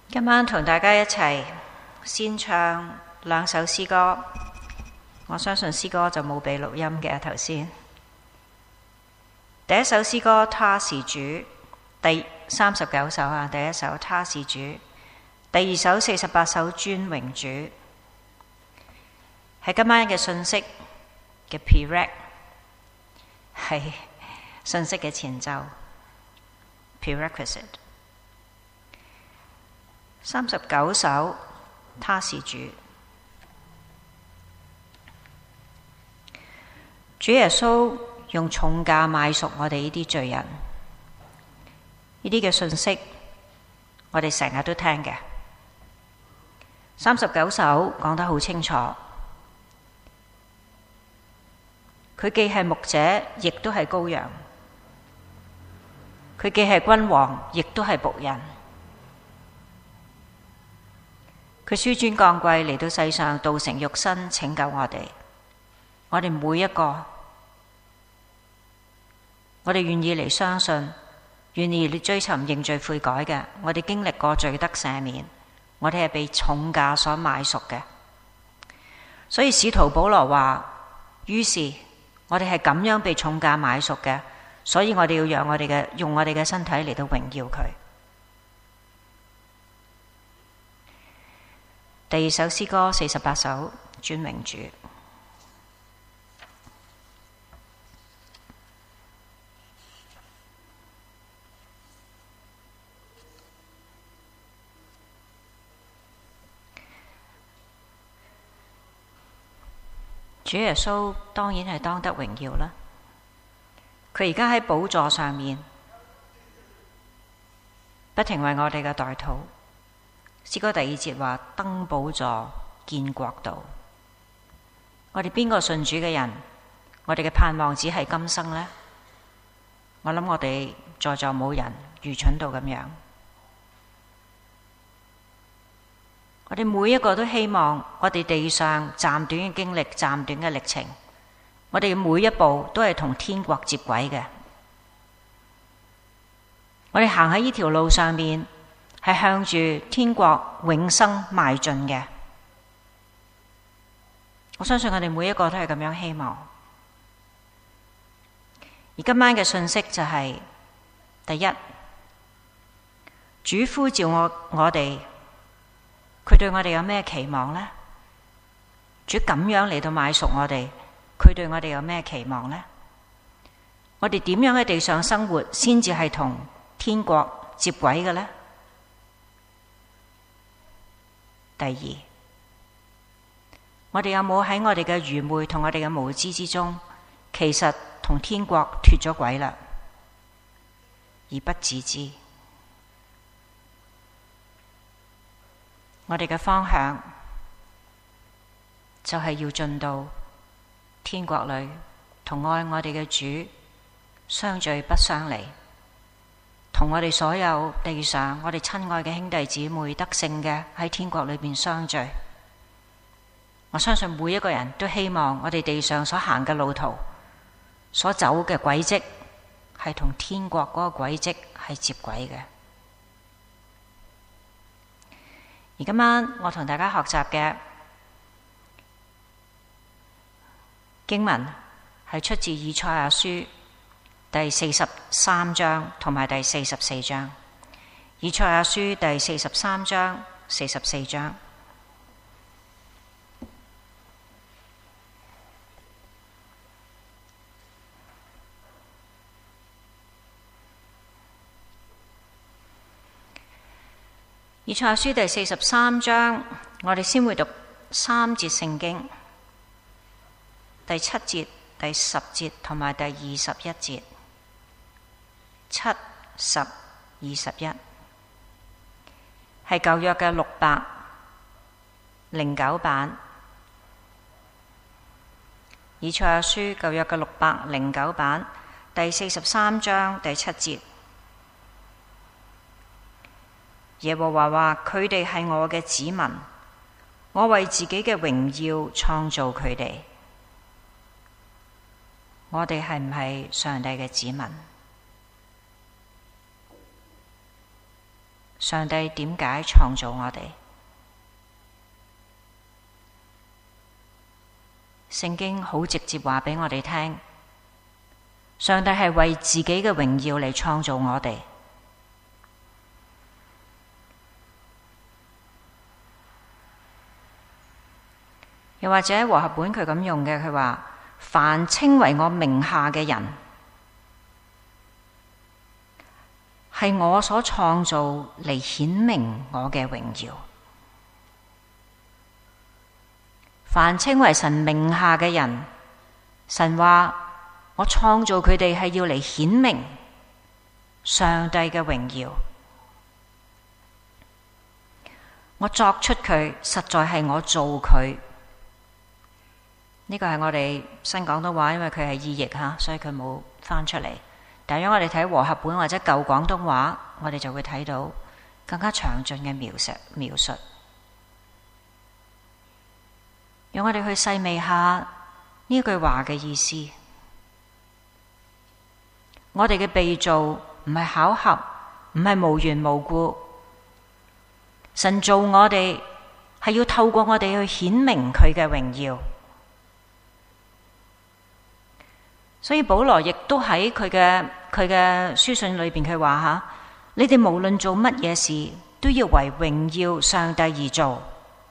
今晚同大家一齊先唱兩首詩歌，我相信詩歌就冇被錄音嘅頭先。第一首詩歌他是主，第39首啊，第一首他是主，第二首48首尊榮主，係今晚嘅信息嘅 Prereq， 係信息嘅前奏 Prerequisite。39首他是主，主耶穌用重價買贖我哋呢啲罪人，呢啲嘅信息我哋成日都聽嘅。39首講得好清楚，佢既係牧者，亦都係羔羊；佢既係君王，亦都係僕人。佢紆尊降貴嚟到世上，道成肉身拯救我哋。我哋每一個，我哋願意嚟相信，願意嚟追尋認罪悔改嘅，我哋經歷過罪得赦免，我哋係被重價所買贖嘅。所以使徒保羅話：於是我哋係咁樣被重價買贖嘅，所以我哋要用我哋嘅身體嚟到榮耀佢。第二首詩歌48首尊榮主。主耶穌當然係當得榮耀啦，佢而家喺寶座上面不停為我哋嘅代禱。詩歌第2節話：登寶座見國度。我哋邊個信主嘅人，我哋嘅盼望只係今生呢？我諗我哋在座冇人愚蠢到咁樣。我哋每一個都希望我哋地上暫短嘅經歷、暫短嘅歷程，我哋每一步都係同天國接軌嘅。我哋行喺呢條路上面，係向住天國永生邁進嘅。我相信我哋每一個都係咁樣希望。而今晚嘅信息就係：第一，主呼召我哋，佢對我哋有咩期望呢？主咁樣嚟到買贖我哋，佢對我哋有咩期望呢？我哋點樣喺地上生活先至係同天國接軌嘅呢？第二，我哋有冇喺我哋嘅愚昧同我哋嘅無知之中，其實同天國脫咗軌啦，而不自知？我哋嘅方向就係要進到天國裏，同愛我哋嘅主相聚不相離，同我哋所有地上我哋親愛嘅兄弟姊妹得勝嘅喺天國裏邊相聚。我相信每一個人都希望我哋地上所行嘅路途，所走嘅軌跡係同天國嗰個軌跡係接軌嘅。而今晚我同大家學習嘅經文係出自以賽亞書第43章同埋第44章。以賽亞書第43章、44章。以賽亞書第43章，我哋先會讀3節聖經，第7節、第10節同埋第21節。7、10、21係舊約嘅609版。以賽亞書舊約嘅609版，第43章第7節。耶和華話：佢哋係我嘅子民，我為自己嘅榮耀創造佢哋。我哋係唔係上帝嘅子民？ 上帝點解創造我哋？聖經好直接話俾我哋聽，上帝係為自己嘅榮耀嚟創造我哋。又或者和合本佢咁用嘅，佢話凡稱為我名下嘅人，係我所創造嚟顯明我嘅榮耀。凡稱為神名下嘅人，神話我創造佢哋係要嚟顯明上帝嘅榮耀。我作出佢，實在係我做佢。呢個係我哋新廣東話，因為佢係意譯吓，所以佢冇翻出嚟。但係如果我哋睇和合本或者舊廣東話，我哋就會睇到更加詳盡嘅描述。讓我哋去細味下呢句話嘅意思。我哋嘅被造唔係巧合，唔係無緣無故。神造我哋係要透過我哋去顯明佢嘅榮耀。所以保羅亦都喺佢嘅書信裏邊，佢話吓，你哋無論做乜嘢事，都要為榮耀上帝而做。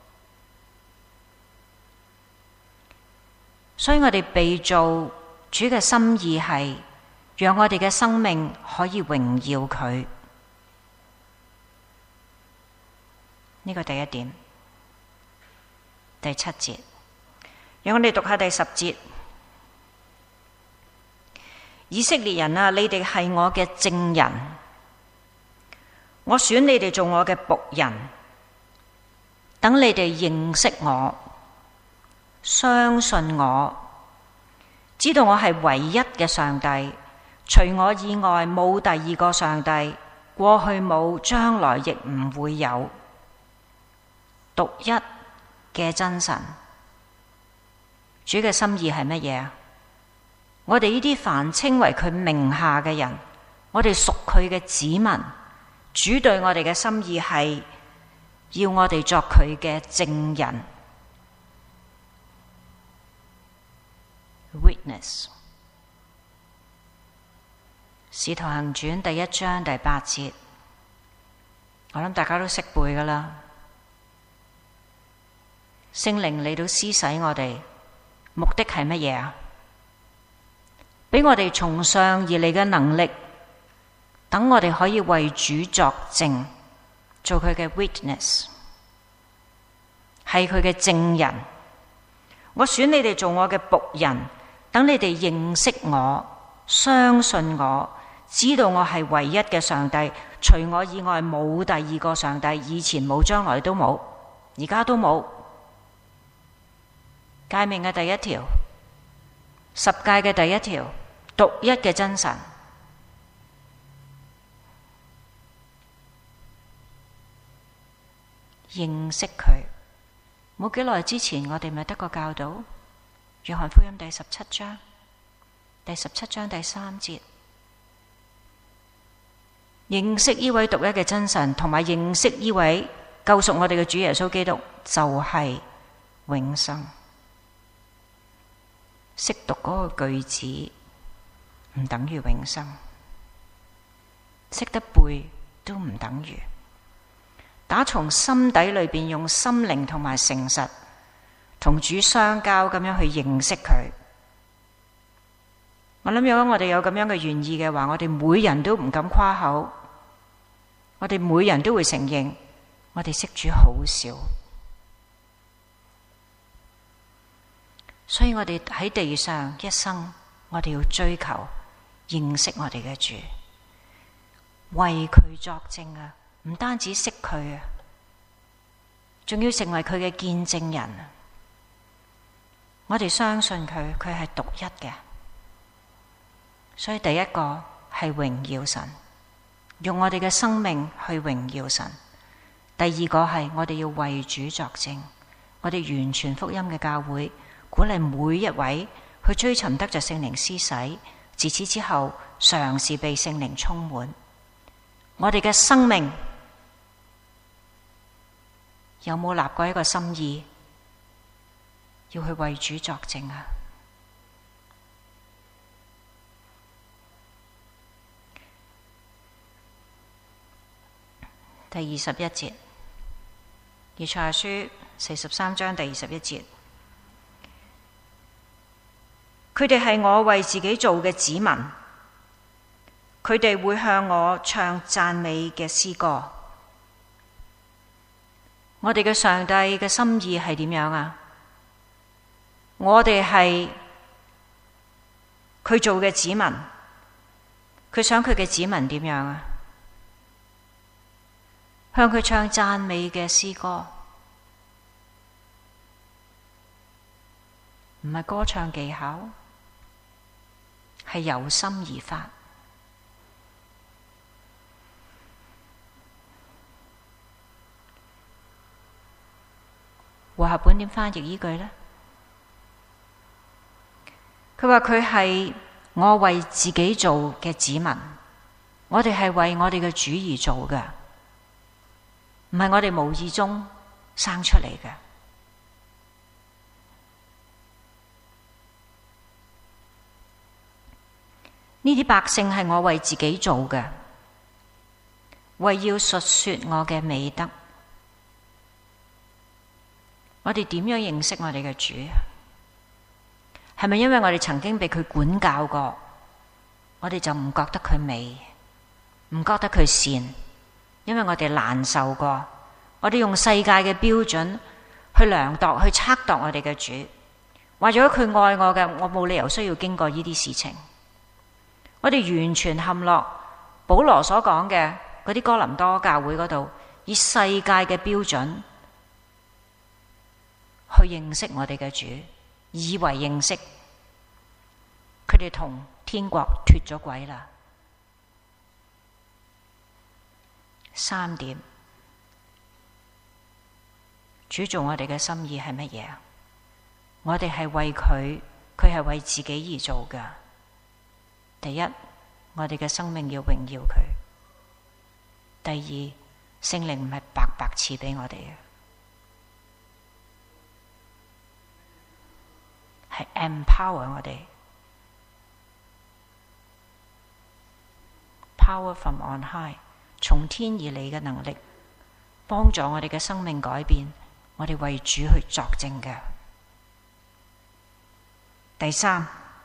所以我哋被造，主嘅心意係讓我哋嘅生命可以榮耀佢。呢個第一點。第7節，讓我哋讀下第10節。以色列人啊，你哋係我嘅證人，我選你哋做我嘅僕人，等你哋認識我，相信我，知道我係唯一嘅上帝，除我以外冇第二個上帝，過去冇，將來亦唔會有，獨一嘅真神。主嘅心意係乜嘢啊？我哋呢啲凡稱為佢名下嘅人，我哋屬佢嘅子民，主對我哋嘅心意係要我哋作佢嘅證人 ，witness。使徒行傳第1章第8節，我諗大家都識背噶啦。聖靈嚟到施洗我哋，目的係乜嘢啊？俾我哋從上而嚟嘅能力，等我哋可以為主作證，做佢嘅 witness， 係佢嘅證人。我選你哋做我嘅僕人，等你哋認識我，相信我，知道我係唯一嘅上帝，除我以外冇第二個上帝，以前冇，將來都冇，而家都冇。誡命嘅第1條，10誡嘅第1條，獨一嘅真神。認識佢。冇幾耐之前，我哋咪得個教導，約翰福音第17章，第17章第3節，認識呢位獨一嘅真神，同埋認識呢位救贖我哋嘅主耶穌基督，就係永生。識讀嗰個句子唔等於永生，識得背都唔等於。打從心底裏邊用心靈同埋誠實同主相交，咁樣去認識佢。我諗如果我哋有咁樣嘅願意嘅話，我哋每人都唔敢誇口，我哋每人都會承認我哋識主好少。所以我哋喺地上一生，我哋要追求認識我哋嘅主，為佢作證啊！唔單止識佢啊，仲要成為佢嘅見證人。我哋相信佢，佢係獨一嘅。所以第一個係榮耀神，用我哋嘅生命去榮耀神。第二個係我哋要為主作證，我哋完全福音嘅教會，鼓勵每一位去追尋得着聖靈施洗，自此之後嘗試被聖靈充滿。我哋嘅生命有冇立過一個心意，要去為主作證啊？第21節，以賽亞書43章第21節，佢哋係我為自己做嘅子民，佢哋會向我唱讚美嘅詩歌。我哋嘅上帝嘅心意係點樣啊？我哋係佢做嘅子民，佢想佢嘅子民點樣啊？向佢唱讚美嘅詩歌，唔係歌唱技巧，係由心而發。和合本點翻譯呢句呢？佢話佢係我為自己做嘅子民，我哋係為我哋嘅主而做嘅，唔係我哋無意中生出嚟嘅。呢啲百姓係我為自己做嘅，為要述說我嘅美德。我哋點樣認識我哋嘅主？係咪因為我哋曾經被佢管教過，我哋就唔覺得佢美，唔覺得佢善？因為我哋難受過，我哋用世界嘅標準去量度、去測度我哋嘅主。為咗佢愛我嘅，我冇理由需要經過呢啲事情。我哋完全陷落保羅所講嘅嗰啲哥林多教會嗰度，以世界嘅標準去認識我哋嘅主，以為認識，佢哋同天國脫咗軌啦。3點，主做我哋嘅心意係乜嘢啊？我哋係為佢，佢係為自己而做㗎。第一，我哋嘅生命要榮耀佢；第二，聖靈唔係白白賜俾我哋嘅。係 empower 我哋 ，power from on high， 從天而嚟嘅能力，幫助我哋嘅生命改變，我哋為主去作證嘅。第三，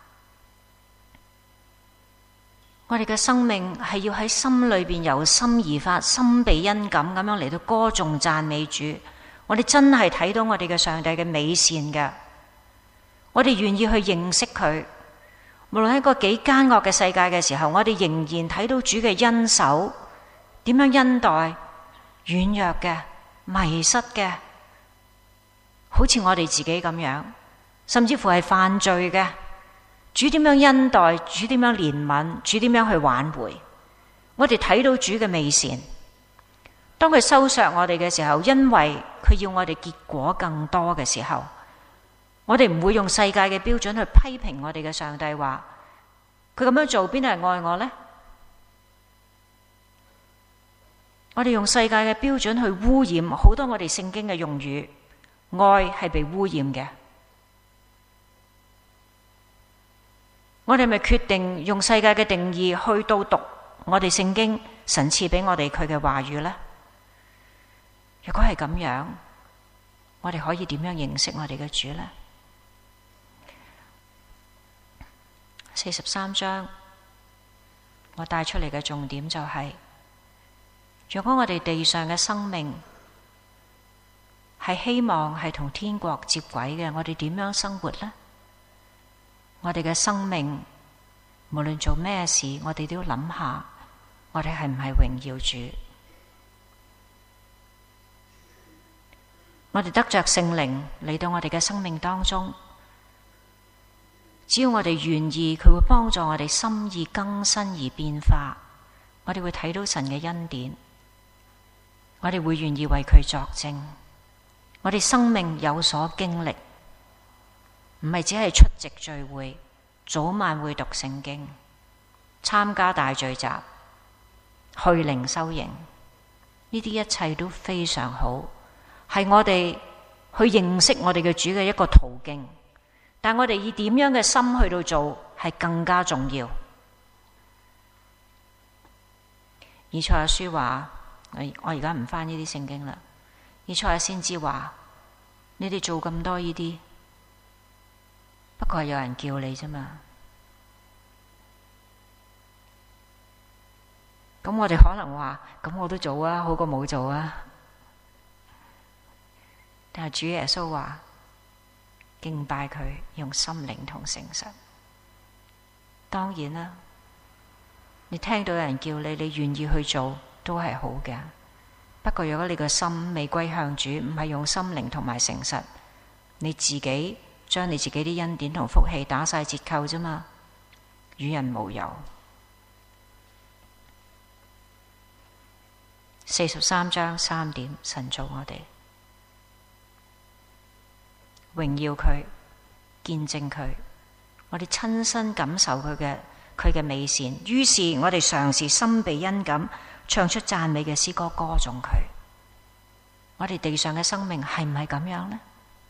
我哋嘅生命係要喺心裏邊由心而發，心被恩感咁樣嚟到歌頌讚美主。我哋真係睇到我哋嘅上帝嘅美善嘅。我哋願意去認識佢，無論喺個幾奸惡嘅世界嘅時候，我哋仍然睇到主嘅恩手，點樣恩待軟弱嘅、迷失嘅，好似我哋自己咁樣，甚至乎係犯罪嘅。主點樣恩待，主點樣憐憫，主點樣去挽回，我哋睇到主嘅美善。當佢收削我哋嘅時候，因為佢要我哋結果更多嘅時候，我哋唔會用世界嘅標準去批評我哋嘅上帝，話佢咁樣做邊係愛我呢？我哋用世界嘅標準去污染好多我哋聖經嘅用語，愛係被污染嘅。我哋咪決定用世界嘅定義去到讀我哋聖經神賜俾我哋佢嘅話語呢？如果係咁樣，我哋可以點樣認識我哋嘅主呢？43章我帶出嚟嘅重點就係，如果我哋地上嘅生命係希望係同天國接軌嘅，我哋點樣生活呢？我哋嘅生命無論做咩事，我哋都要諗下，我哋係唔係榮耀主？我哋得着聖靈嚟到我哋嘅生命當中，只要我哋願意，佢會幫助我哋心意更新而變化，我哋會睇到神嘅恩典，我哋會願意為佢作證，我哋生命有所經歷，唔係只係出席聚會、早晚會讀聖經、參加大聚集、去靈修營，呢啲一切都非常好， 係我哋去認識我哋嘅主嘅一個途徑，但我哋以點樣嘅心去到做係更加重要。以賽亞書話，我而家唔翻呢啲聖經啦。以賽亞先知話，你哋做咁多呢啲，不過係有人叫你啫嘛。咁我哋可能話，咁我都做啊，好過冇做啊。但係主耶穌話，敬拜佢用心靈同誠實。當然啦，你聽到有人叫你，你願意去做都係好嘅。不過如果你個心未歸向主，唔係用心靈同埋誠實，你自己將你自己啲恩典同福氣打晒折扣啫嘛，與人無尤。43章3點，神造我哋，榮耀佢，見證佢，我哋親身感受佢嘅美善。於是我哋嘗試心被恩感，唱出讚美嘅詩歌，歌頌佢。我哋地上嘅生命係唔係咁樣呢？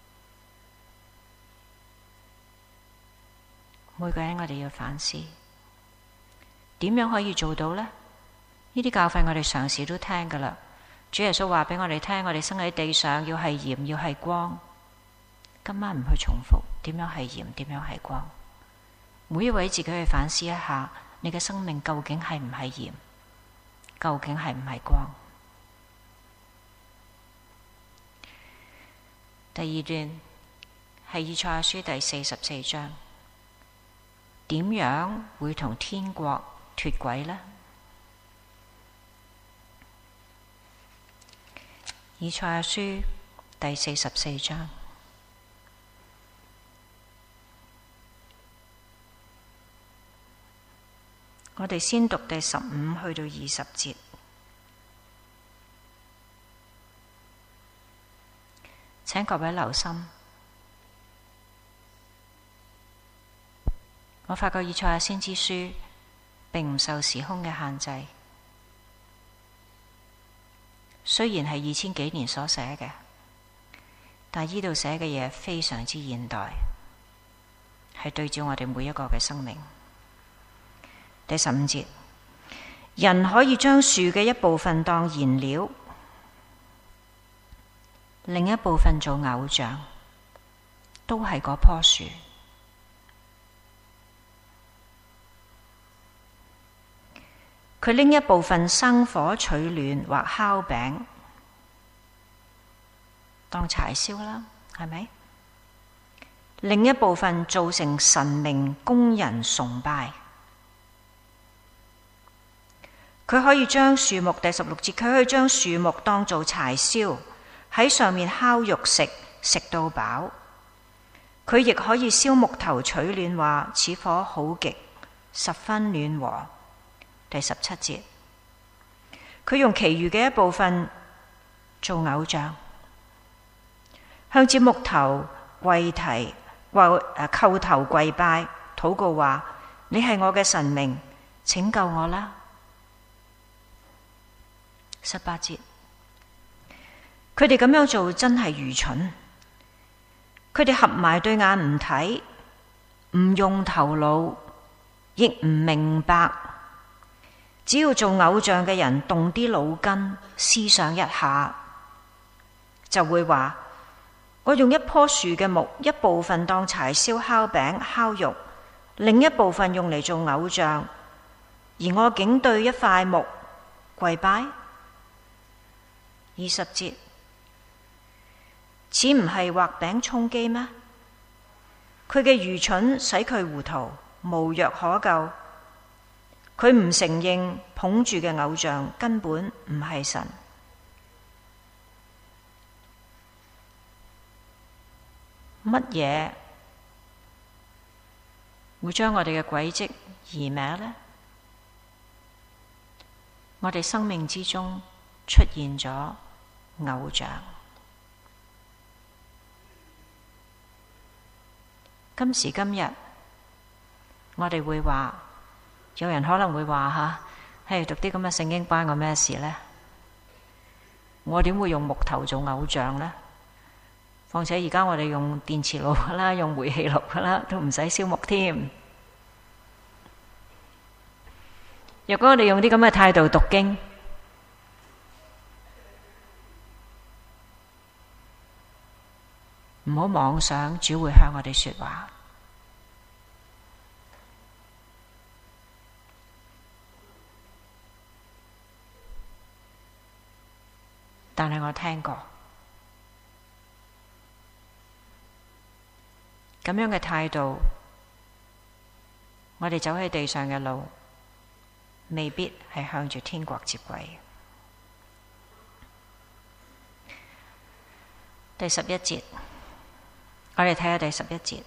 每個人我哋要反思，點樣可以做到呢？呢啲教訓我哋嘗試都聽噶啦。主耶穌話俾我哋聽，我哋生喺地上要係鹽，要係光。今晚唔去重複點樣係鹽，點樣係光。每一位自己去反思一下，你嘅生命究竟係唔係鹽，究竟係唔係光。第二段係以賽亞書第44章，點樣會同天國脫軌呢？以賽亞書第44章，我哋先讀第15去到20節。請各位留心，我發覺以賽亞先知書並唔受時空嘅限制。雖然係2000幾年所寫嘅，但係呢度寫嘅嘢非常之現代，係對照我哋每一個嘅生命。第15節，人可以將樹嘅一部分當燃料，另一部分做偶像，都係嗰棵樹。佢拎一部分生火取暖或烤餅當柴燒啦，係咪？另一部分做成神明供人崇拜。佢可以將樹木，第16節，佢可以將樹木當做柴燒，喺上面烤肉食，食到飽。佢亦可以燒木頭取暖，話此火好極，十分暖和。第17節，佢用其餘嘅一部分做偶像，向住木頭叩頭跪拜，禱告話：你係我嘅神明，拯救我啦。18節，佢哋咁樣做真係愚蠢，佢哋合埋對眼唔睇，唔用頭腦，亦唔明白。只要做偶像嘅人動啲腦筋，思想一下，就會話：我用一棵樹嘅木，一部分當柴燒烤餅烤肉，另一部分用嚟做偶像，而我竟對一塊木跪拜。20節，此唔係畫餅充飢咩？佢嘅愚蠢使佢糊塗，無藥可救。佢唔承認捧住嘅偶像根本唔係神。乜嘢會將我哋嘅軌跡移歪呢？我哋生命之中出現咗偶像。今時今日，我哋會話，有人可能會話吓，讀啲咁嘅聖經關我咩事呢？ 我點會用木頭做偶像呢？況且而家我哋用電磁爐㗎啦，用煤氣爐㗎啦，都唔使燒木添。若果我哋用啲咁嘅態度讀經，唔好妄想主會向我哋說話。但係我聽過咁樣嘅態度，我哋走喺地上嘅路，未必係向住天國接軌。第11節，我哋睇下第11節。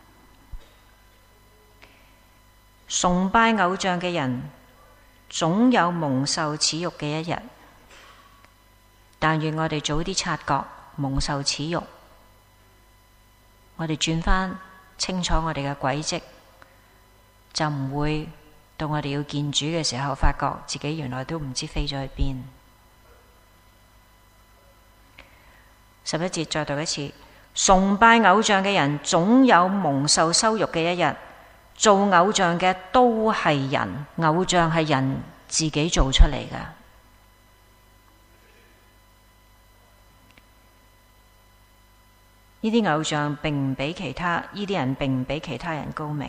崇拜偶像嘅人，總有蒙受恥辱嘅一日。但願我哋早啲察覺蒙受恥辱，我哋轉返清楚我哋嘅軌跡，就唔會到我哋要見主嘅時候，發覺自己原來都唔知飛咗去邊。11節再讀一次：崇拜偶像嘅人總有蒙受羞辱嘅一日。做偶像嘅都係人，偶像係人自己做出嚟㗎。呢啲偶像並唔比其他，呢啲人並唔比其他人高明。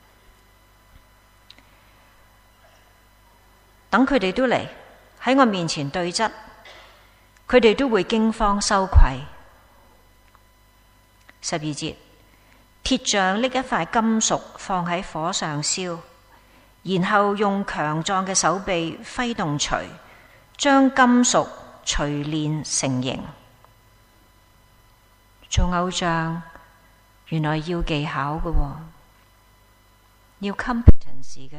等佢哋都嚟喺我面前對質，佢哋都會驚慌羞愧。12節，鐵匠拎一塊金屬放喺火上燒，然後用強壯嘅手臂揮動錘，將金屬錘煉成形。做偶像原來要技巧嘅，要 competence 嘅，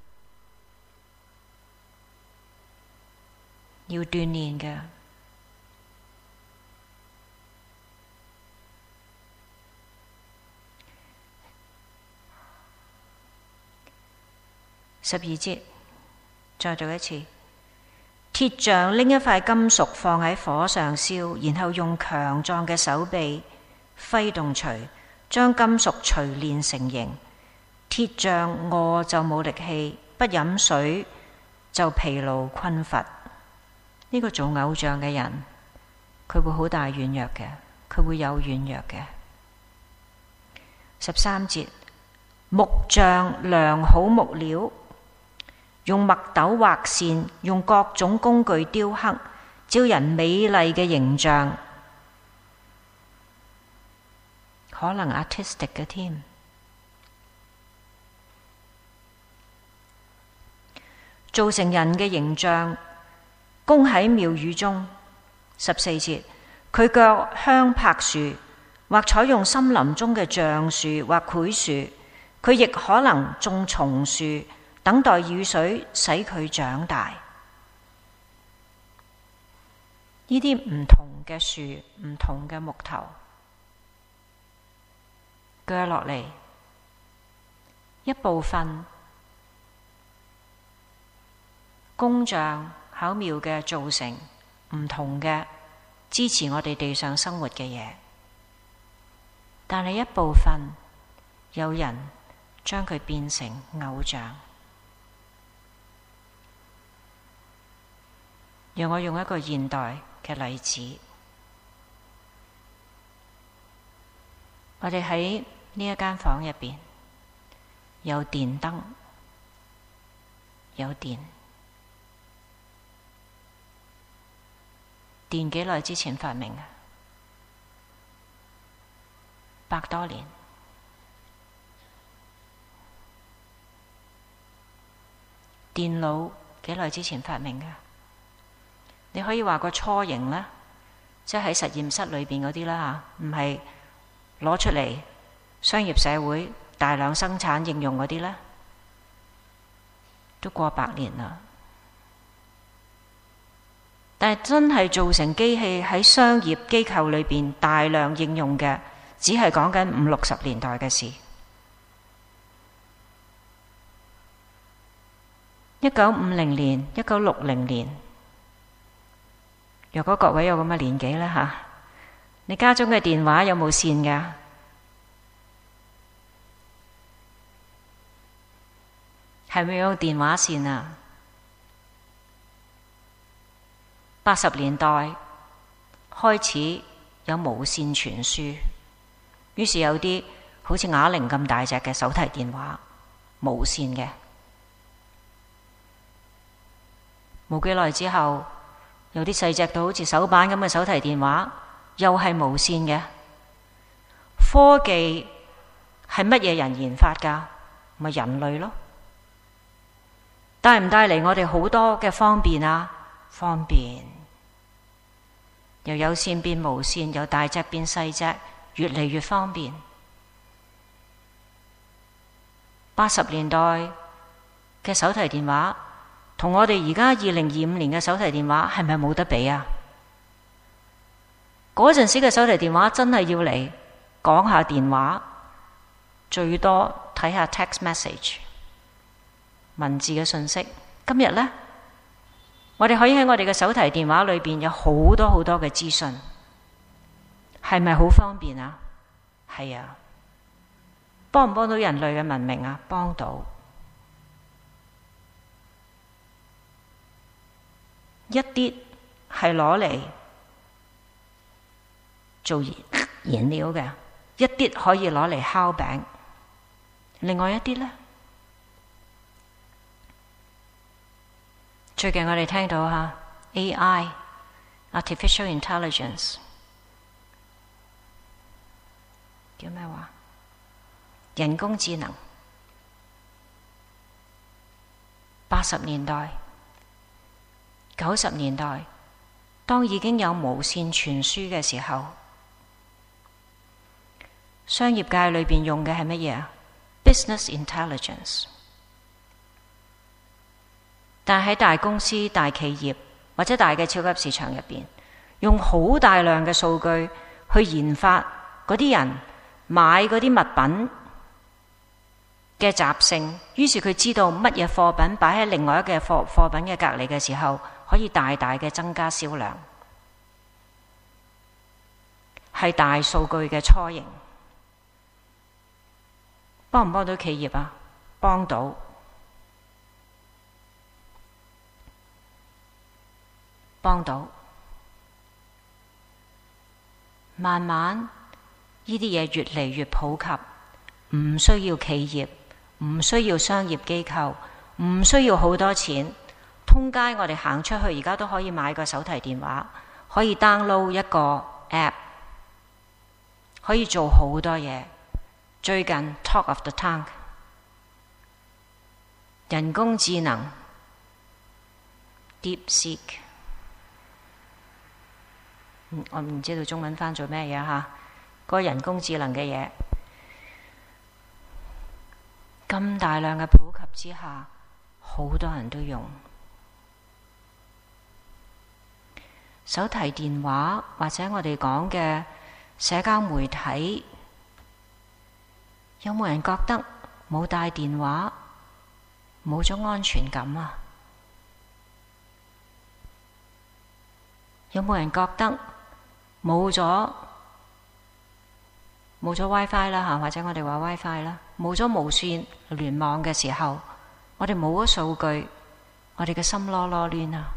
要鍛煉嘅。12節，再讀一次。鐵匠拎一塊金屬放喺火上燒，然後用強壯嘅手臂揮動錘，將金屬錘煉成形。鐵匠餓就冇力氣，不飲水就疲勞困乏。呢個做偶像嘅人，佢會好大軟弱嘅，佢會有軟弱嘅。13節，木匠量好木料，用墨斗畫線，用各種工具雕刻，招人美麗嘅形象，可能 artistic 嘅添。造成人嘅形象，供喺廟宇中。14節，佢腳香柏樹，或採用森林中嘅橡樹或檜樹，佢亦可能種松樹，等待雨水使佢長大。呢啲唔同嘅樹，唔同嘅木頭鋸落嚟，一部分工匠巧妙嘅造成唔同嘅支持我哋地上生活嘅嘢，但係一部分有人將佢變成偶像。讓我用一個現代嘅例子，我哋喺呢一間房入邊有電燈，有電。電幾耐之前發明？100多年。電腦幾耐之前發明嘅？你可以話個雛形呢，即係喺實驗室裏邊嗰啲啦嚇，唔係攞出嚟商業社會大量生產應用嗰啲呢，都過100年啦。但係真係造成機器喺商業機構裏邊大量應用嘅，只係講緊50、60年代嘅事。1950年、1960年若果各位有咁嘅年紀呢，你家中嘅電話有冇線㗎？係咪有電話線啊？80年代開始有無線傳輸，於是有啲好似啞鈴咁大隻嘅手提電話，無線嘅。冇幾耐之後，有啲細隻到好似手板咁嘅手提電話，又係無線嘅。科技係乜嘢人研發㗎？咪人類咯。帶唔帶嚟我哋好多嘅方便啊？方便，由有線變無線，由大隻變細隻，越嚟越方便。80年代嘅手提電話同我哋而家2025年嘅手提電話係咪冇得比啊？嗰陣時嘅手提電話真係要嚟講下電話，最多睇下 text message 文字嘅信息。今日呢，我哋可以喺我哋嘅手提電話裏邊有好多好多嘅資訊，係咪好方便啊？係啊。幫唔幫到人類嘅文明啊？幫到。一啲係攞嚟做燃料嘅，一啲可以攞嚟烤餅，另外一啲呢，最近我哋聽到AI Artificial Intelligence 叫咩話？人工智能。80年代、90年代，當已經有無線傳輸嘅時候，商業界裏邊用嘅係乜嘢啊？ Business Intelligence。但係喺大公司、大企業或者大嘅超級市場入邊，用好大量嘅數據去研發嗰啲人買嗰啲物品嘅習性，於是佢知道乜嘢貨品擺喺另外一個貨品嘅隔離嘅時候，可以大大嘅增加銷量，係大數據嘅雛形。幫唔幫到企業啊？幫到。幫到。慢慢呢啲嘢越嚟越普及，唔需要企業，唔需要商業機構，唔需要好多錢，通街我哋行出去而家都可以買個手提電話，可以 download 一個 app， 可以做好多嘢。最近 Talk of the Town 人工智能 DeepSeek， 我唔知道中文翻做咩嘢嗰個人工智能嘅嘢，咁大量嘅普及之下，好多人都用手提電話，或者我哋講嘅社交媒體。有冇人覺得冇帶電話冇咗安全感啊？有冇人覺得冇咗 WiFi 啦或者我哋話 WiFi 啦，冇咗無線聯網嘅時候，我哋冇咗數據，我哋嘅心囉囉攣啊！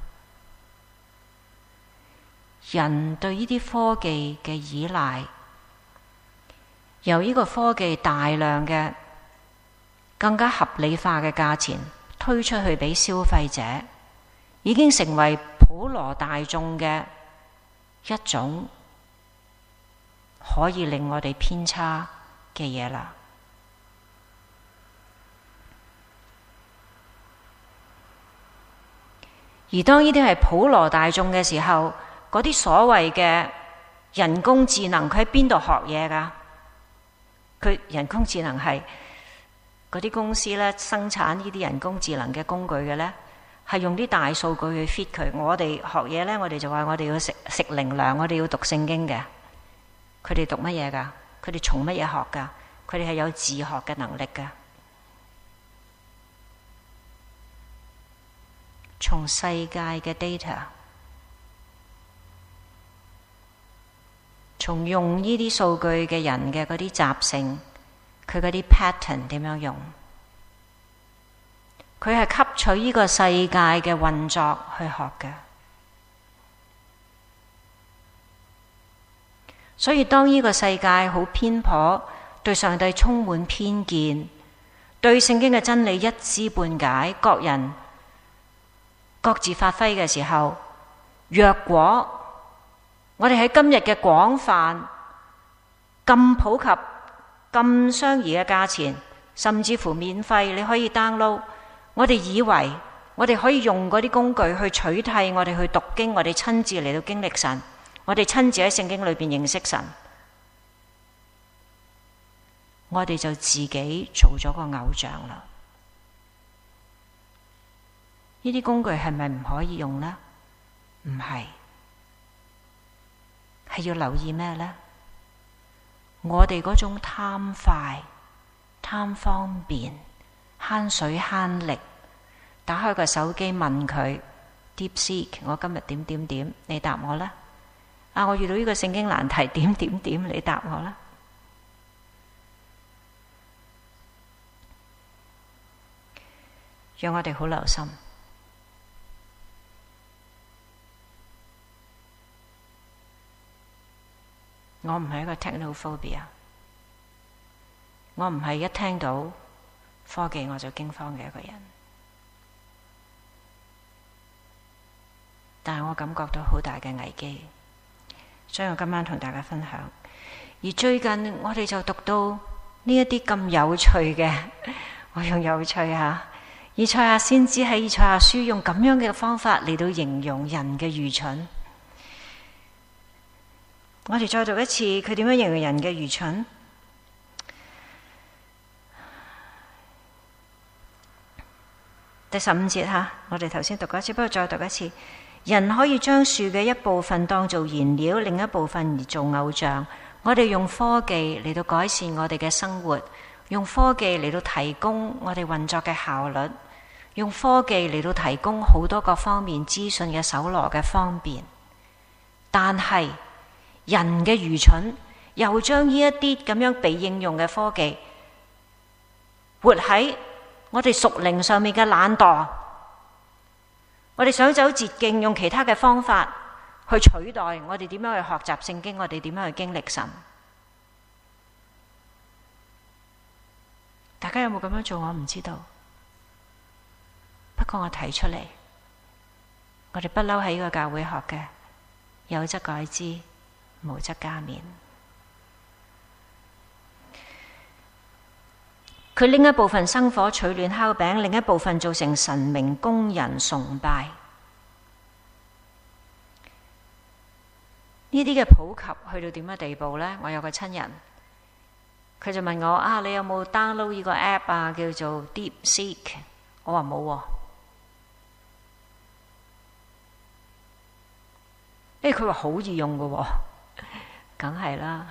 人對呢啲科技嘅依賴，由呢個科技大量嘅更加合理化嘅價錢推出去俾消費者，已經成為普羅大眾嘅一種可以令我哋偏差嘅嘢啦。而當呢啲係普羅大眾嘅時候，嗰啲所謂嘅人工智能，佢喺邊度學嘢㗎？佢人工智能係嗰啲公司咧生產呢啲人工智能嘅工具嘅咧，係用啲大數據去 fit 佢。我哋學嘢咧，我哋就話我哋要食靈糧，我哋要讀聖經嘅。佢哋讀乜嘢㗎？佢哋從乜嘢學㗎？佢哋係有自學嘅能力㗎。從世界嘅 data， 從用呢啲數據嘅人嘅嗰啲習性，佢嗰啲 pattern 點樣用，佢係吸取呢個世界嘅運作去學嘅。所以當呢個世界好偏頗，對上帝充滿偏見，對聖經嘅真理一知半解，各人各自發揮嘅時候，若果我哋喺今日嘅廣泛、咁普及、咁相宜嘅價錢，甚至乎免費，你可以 download， 我哋以為我哋可以用嗰啲工具去取替我哋去讀經，我哋親自嚟到經歷神，我哋親自喺聖經裏邊認識神，我哋就自己做咗個偶像啦。呢啲工具係咪唔可以用呢？唔係，係要留意咩呢？我哋嗰種貪快、貪方便、慳水慳力，打開個手機問佢 DeepSeek， 我今日點點點，你答我啦。啊，我遇到呢個聖經難題，點點點，你答我啦。讓我哋好留心。我唔係一個 technophobia， 我唔係一聽到科技我就驚慌嘅一個人，但係我感覺到好大嘅危機，所以我今晚同大家分享。而最近我哋就讀到呢一啲咁有趣嘅，我用有趣吓，以賽亞先知喺以賽亞書用咁樣嘅方法嚟到形容人嘅愚蠢。我哋再讀一次，佢點樣形容人嘅愚蠢？第15節吓，我哋頭先讀過一次，不過再讀一次。人可以將樹嘅一部分當做燃料，另一部分而做偶像。我哋用科技嚟到改善我哋嘅生活，用科技嚟到提供我哋運作嘅效率，用科技嚟到提供好多各方面資訊嘅搜羅嘅方便。但係人嘅愚蠢，又將呢一啲咁樣被應用嘅科技，活喺我哋屬靈上面嘅懶惰。我哋想走捷徑，用其他嘅方法去取代我哋點樣去學習聖經，我哋點樣去經歷神。大家有冇咁樣做？我唔知道。不過我提出嚟，我哋不嬲喺呢個教會學嘅，有則改之，無則加勉。佢拎一部分生火取暖烤餅，另一部分做成神明供人崇拜。呢啲嘅普及去到點嘅地步呢？我有個親人，佢就問我啊，你有冇 download 呢個 app 啊，叫做 DeepSeek？ 我話冇喎。佢話好易用㗎喎，梗係啦。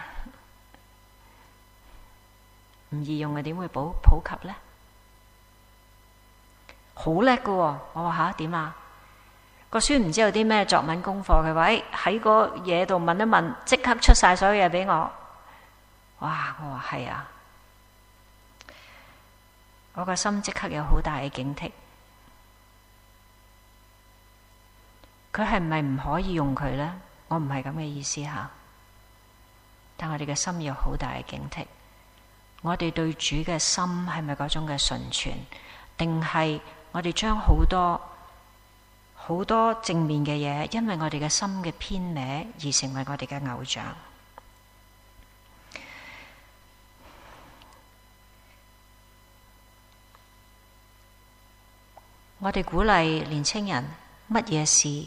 唔易用嘅點會普及呢？好叻㗎喎！我話吓，點啊？個孫唔知有啲咩作文功課，佢話喺個嘢度問一問，即刻出晒所有嘢俾我。哇！我話係啊，我個心即刻有好大嘅警惕。佢係唔係唔可以用佢呢？我唔係咁嘅意思吓，但我哋嘅心有好大嘅警惕。我哋對主嘅心係咪嗰種嘅純全，定係我哋將好多好多正面嘅嘢，因為我哋嘅心嘅偏歪而成為我哋嘅偶像？我哋鼓勵年青人，乜嘢事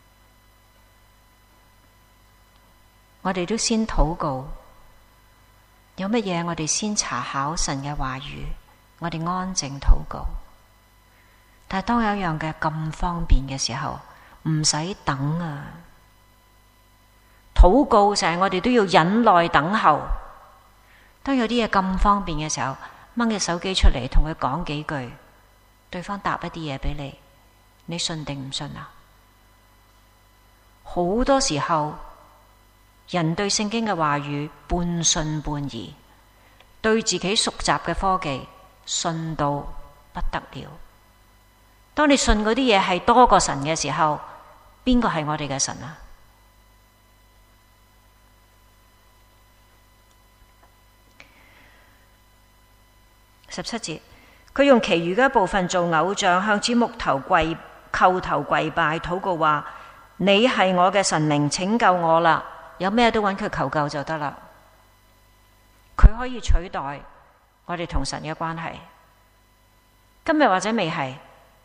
我哋都先禱告。有乜嘢我哋先查考神嘅話語，我哋安靜禱告。但係當有一樣嘅咁方便嘅時候，唔使等啊！禱告成日我哋都要忍耐等候。當有啲嘢咁方便嘅時候，掹隻手機出嚟同佢講幾句，對方答一啲嘢俾你，你信定唔信啊？好多時候人對聖經嘅話語半信半疑，對自己熟習嘅科技信到不得了。當你信嗰啲嘢係多過神嘅時候，邊個係我哋嘅神啊？17節，佢用其餘嘅一部分做偶像，向主叩頭跪拜，禱告話：你係我嘅神明，拯救我啦！有咩都揾佢求救就得啦。佢可以取代我哋同神嘅關係。今日或者未係，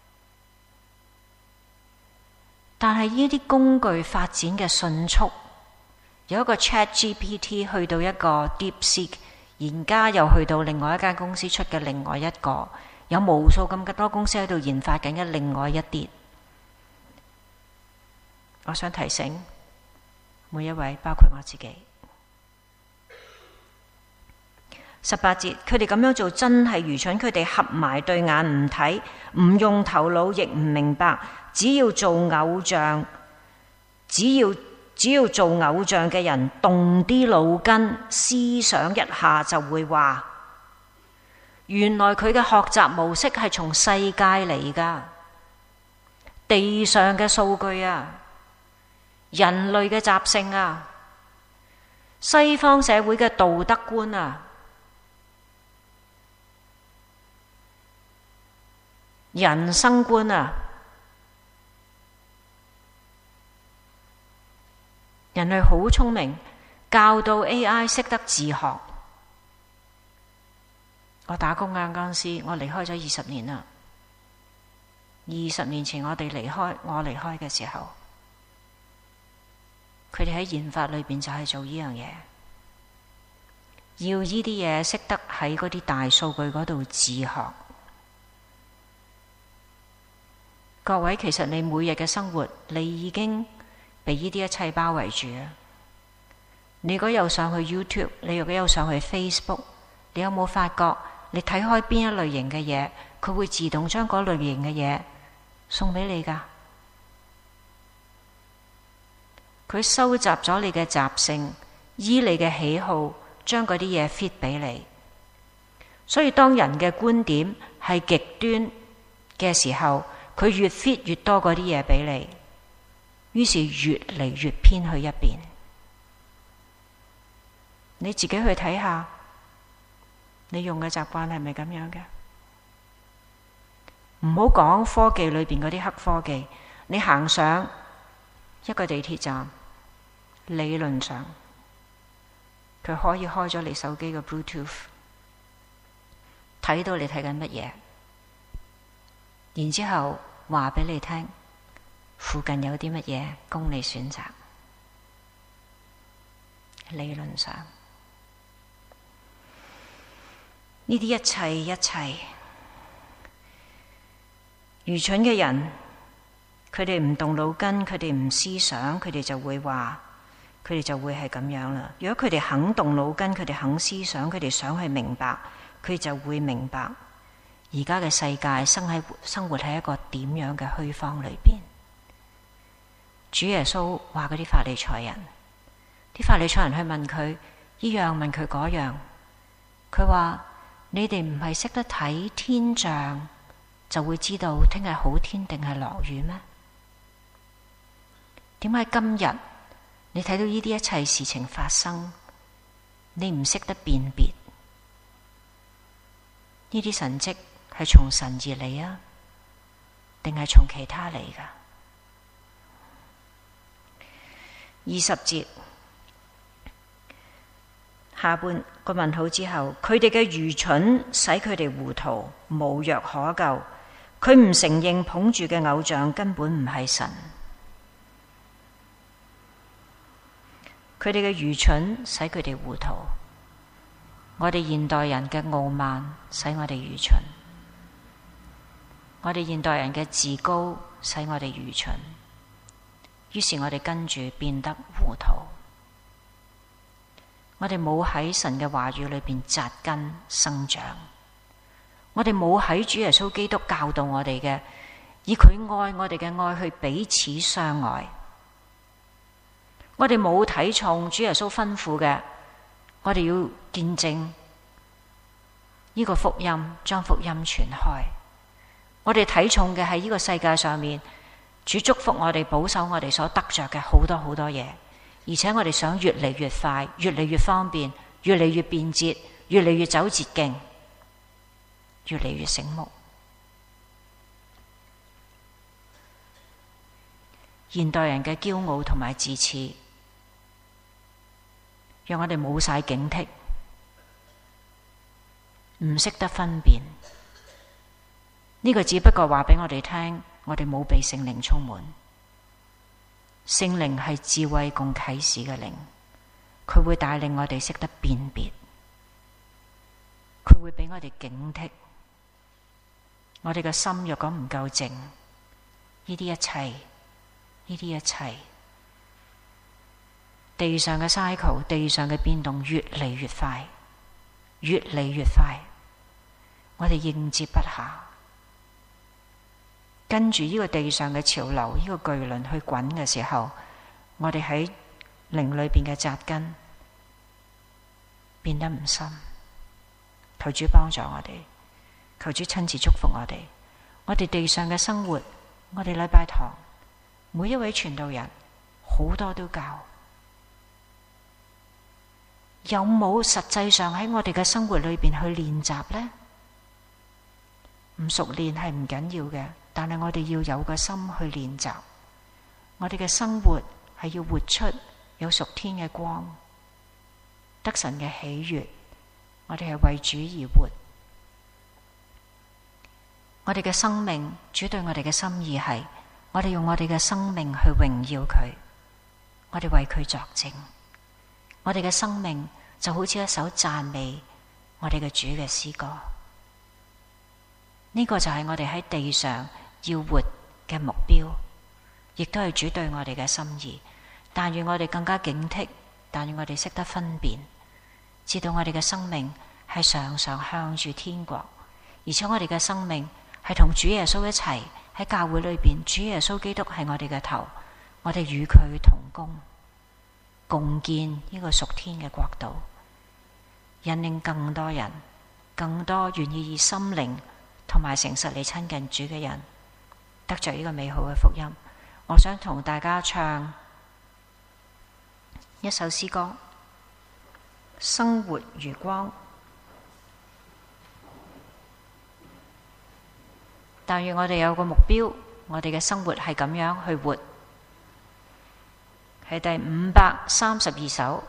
但係呢啲工具發展嘅迅速，有一個 ChatGPT 去到一個 DeepSeek，而家又去到另外一間公司出嘅另外一個，有無數咁多公司喺度研發緊嘅另外一啲。我想提醒每一位，包括我自己。18節，佢哋咁樣做真係愚蠢，佢哋合埋對眼唔睇，唔用頭腦亦唔明白，只要做偶像，只要做偶像嘅人動啲腦筋，思想一下就會話，原來佢嘅學習模式係從世界嚟噶，地上嘅數據啊，人類嘅習性啊，西方社會嘅道德觀啊，人生觀啊，人類好聰明，教到 AI 識得自學。我打工嗰陣時，我離開咗20年啦。20年前我離開嘅時候，佢哋喺研發裏邊就係做呢樣嘢，要呢啲嘢識得喺嗰啲大數據嗰度自學。各位，其實你每日嘅生活，你已經被呢啲一切包圍住啊！你如果有上去 YouTube， 你如果有上去 Facebook， 你有冇發覺你睇開邊一類型嘅嘢，佢會自動將嗰類型嘅嘢送俾你噶？佢收集咗你嘅習性，依你嘅喜好，將嗰啲嘢 fit 俾你。所以當人嘅觀點係極端嘅時候，佢越 fit 越多嗰啲嘢俾你，於是越嚟越偏去一邊。你自己去睇下，你用嘅習慣係咪咁樣嘅？唔好講科技裏邊嗰啲黑科技，你行上一個地鐵站，理論上佢可以開咗你手機嘅 Bluetooth， 睇到你睇緊乜嘢，然之後話俾你聽附近有啲乜嘢供你選擇。理論上呢啲一切愚蠢嘅人，佢哋唔動腦筋，佢哋唔思想，佢哋就會話，佢哋就會係咁樣啦。如果佢哋肯動腦筋，佢哋肯思想，佢哋想去明白，佢就會明白而家嘅世界生活喺一個點樣嘅虛荒裏邊。主耶穌話嗰啲法利賽人，啲法利賽人去問佢依樣問佢嗰樣，佢話你哋唔係識得睇天象就會知道聽日好天定係落雨咩？點解今日你睇到呢啲一切事情發生，你唔識得辨別呢啲神蹟係從神而嚟啊，定係從其他嚟噶？20節下半個問號之後，佢哋嘅愚蠢使佢哋糊塗，無藥可救。佢唔承認捧住嘅偶像根本唔係神。佢哋嘅愚蠢使佢哋糊塗。我哋現代人嘅傲慢使我哋愚蠢。我哋現代人嘅自高使我哋愚蠢。於是我哋跟住變得糊塗。我哋冇喺神嘅話語裏邊扎根生長。我哋冇喺主耶穌基督教導我哋嘅，以佢愛我哋嘅愛去彼此相愛。 我哋冇睇重主耶穌吩咐嘅，我哋要見證呢個福音，將福音傳開。我哋睇重嘅係呢個世界上面主祝福我哋、保守我哋所得着嘅好多好多嘢，而且我哋想越嚟越快、越嚟越方便、越嚟越便捷、越嚟越走捷徑、越嚟越醒目。現代人嘅驕傲同埋自恃，讓我哋冇晒警惕，唔識得分辨。呢個只不過話俾我哋聽，我哋冇被聖靈充滿。聖靈係智慧共啟示嘅靈，佢會帶領我哋識得辨別，佢會俾我哋警惕。我哋嘅心若果唔夠靜，呢啲一切，地上嘅 cycle， 地上嘅變動越嚟越快，越嚟越快，我哋應接不暇。跟住呢個地上嘅潮流，呢個巨輪去滾嘅時候，我哋喺靈裏邊嘅扎根變得唔深。求主幫助我哋，求主親自祝福我哋。我哋地上嘅生活，我哋禮拜堂每一位傳道人好多都教，有冇實際上喺我哋嘅生活裏邊去練習呢？唔熟練係唔緊要嘅，但係我哋要有個心去練習。我哋嘅生活係要活出有屬天嘅光，得神嘅喜悅。我哋係為主而活。我哋嘅生命，主對我哋嘅心意係，我哋用我哋嘅生命去榮耀佢，我哋為佢作證。我哋嘅生命就好似一首讚美我哋嘅主嘅詩歌。呢個就係我哋喺地上要活嘅目標，亦都係主對我哋嘅心意。但願我哋更加警惕，但願我哋識得分辨，知道我哋嘅生命係常常向住天國，而且我哋嘅生命係同主耶穌一齊喺教會裏邊，主耶穌基督係我哋嘅頭，我哋與佢同工，共建呢個屬天嘅國度，引領更多人，更多願意以心靈同埋誠實嚟親近主嘅人，得着呢個美好嘅福音。我想同大家唱一首詩歌，生活如光。但願我哋有個目標，我哋嘅生活係咁樣去活。係第532首。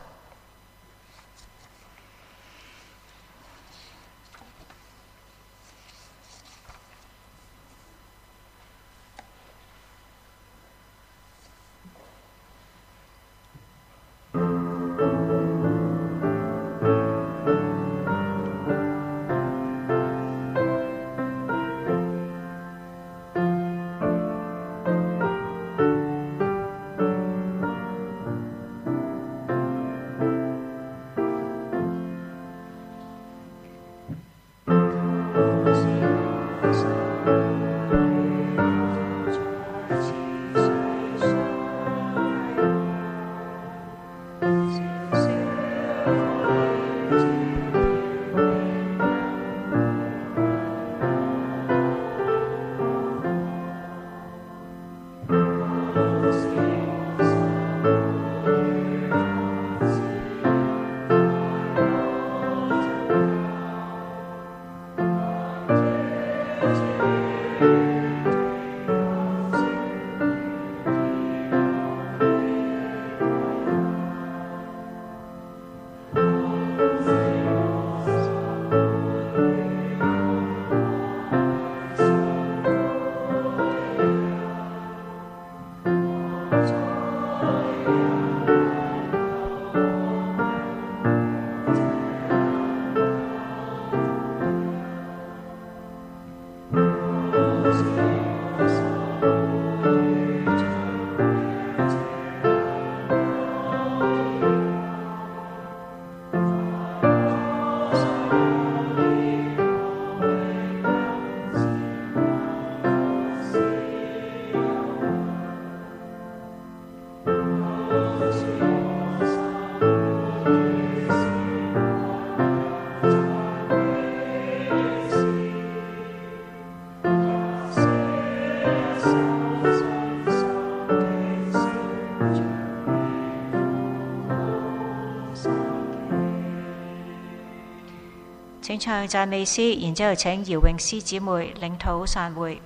請唱讚美詩，然之後請姚詠詩姊妹領禱散會。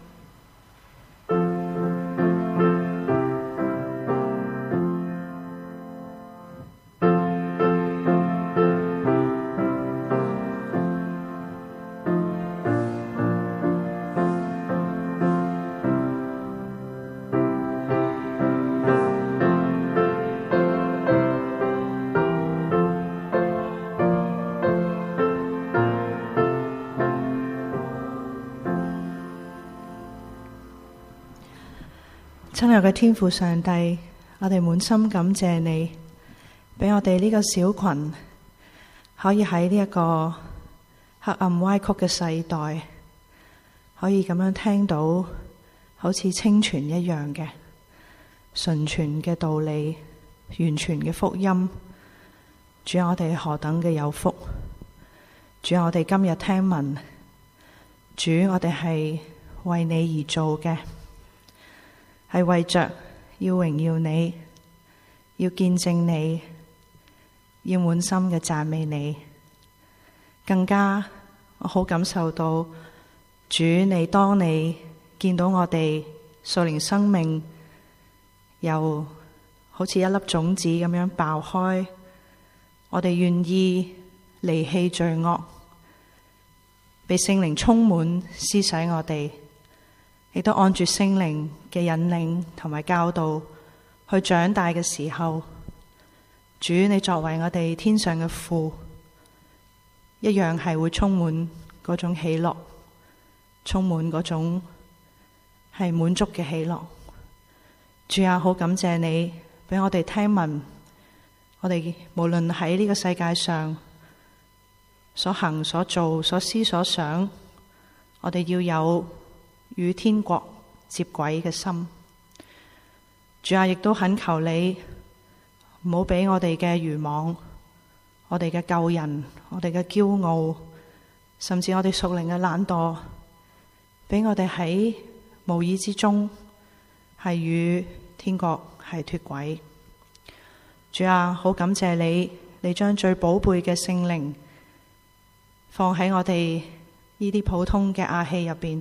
親愛嘅天父上帝，我哋滿心感謝你，俾我哋呢個小群可以喺呢一個黑暗歪曲嘅世代，可以咁樣聽到好似清泉一樣嘅純全嘅道理，完全嘅福音。主啊，我哋何等嘅有福！主啊，我哋今日聽聞，主，我哋係為你而做嘅，係為着要榮耀你，要見證你，要滿心嘅讚美你。更加我好感受到主，你當你見到我哋屬靈生命又好似一粒種子咁樣爆開，我哋願意離棄罪惡，被聖靈充滿施洗我哋，亦都按住聖靈嘅引領同埋教導去長大嘅時候，主，你作為我哋天上嘅父，一樣係會充滿嗰種喜樂，充滿嗰種係滿足嘅喜樂。主啊，好感謝你俾我哋聽聞，我哋無論喺呢個世界上所行所做所思所想，我哋要有與天國接軌嘅心。主啊，亦都懇求你唔好俾我哋嘅愚妄，我哋嘅舊人，我哋嘅驕傲，甚至我哋屬靈嘅懶惰，俾我哋喺無意之中係與天國係脫軌。主啊，好感謝你，你將最寶貝嘅聖靈放喺我哋呢啲普通嘅瓦器入邊。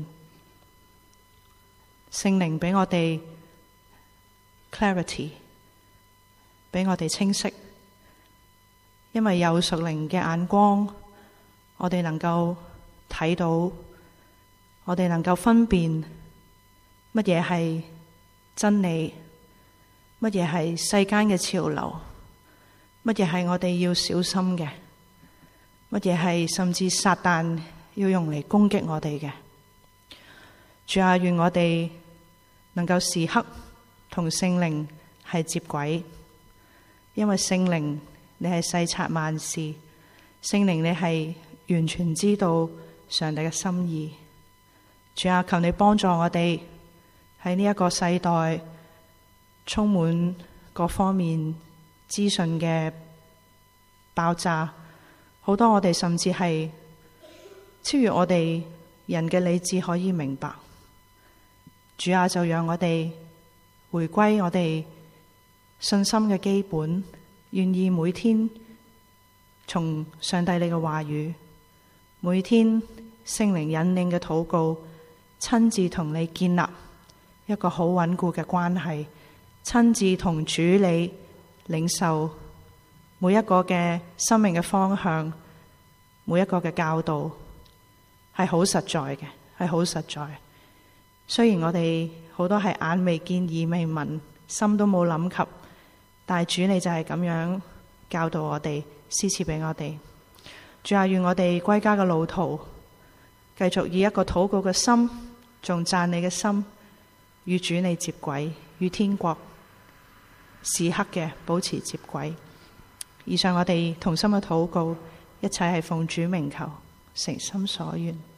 聖靈俾我哋 clarity， 俾我哋清晰，因為有屬靈嘅眼光，我哋能夠睇到，我哋能夠分辨乜嘢係真理，乜嘢係世間嘅潮流，乜嘢係我哋要小心嘅，乜嘢係甚至撒旦要用嚟攻擊我哋嘅。主啊，願我哋能夠時刻同聖靈係接軌，因為聖靈你係細察萬事，聖靈你係完全知道上帝嘅心意。主啊，求你幫助我哋喺呢一個世代充滿各方面資訊嘅爆炸，好多我哋甚至係超越我哋人嘅理智可以明白。主啊，就讓我哋回歸我哋信心嘅基本，願意每天從上帝你嘅話語，每天聖靈引領嘅禱告，親自同你建立一個好穩固嘅關係，親自同主你領受每一個嘅生命嘅方向，每一個嘅教導，係好實在嘅，係好實在。雖然我哋好多係眼未見耳未聞，心都冇諗及，但係主你就係咁樣教導我哋，施賜俾我哋。主啊，願我哋歸家嘅路途繼續以一個禱告嘅心，仲讚你嘅心，與主你接軌，與天國時刻嘅保持接軌。以上我哋同心嘅禱告，一切係奉主名求，誠心所願。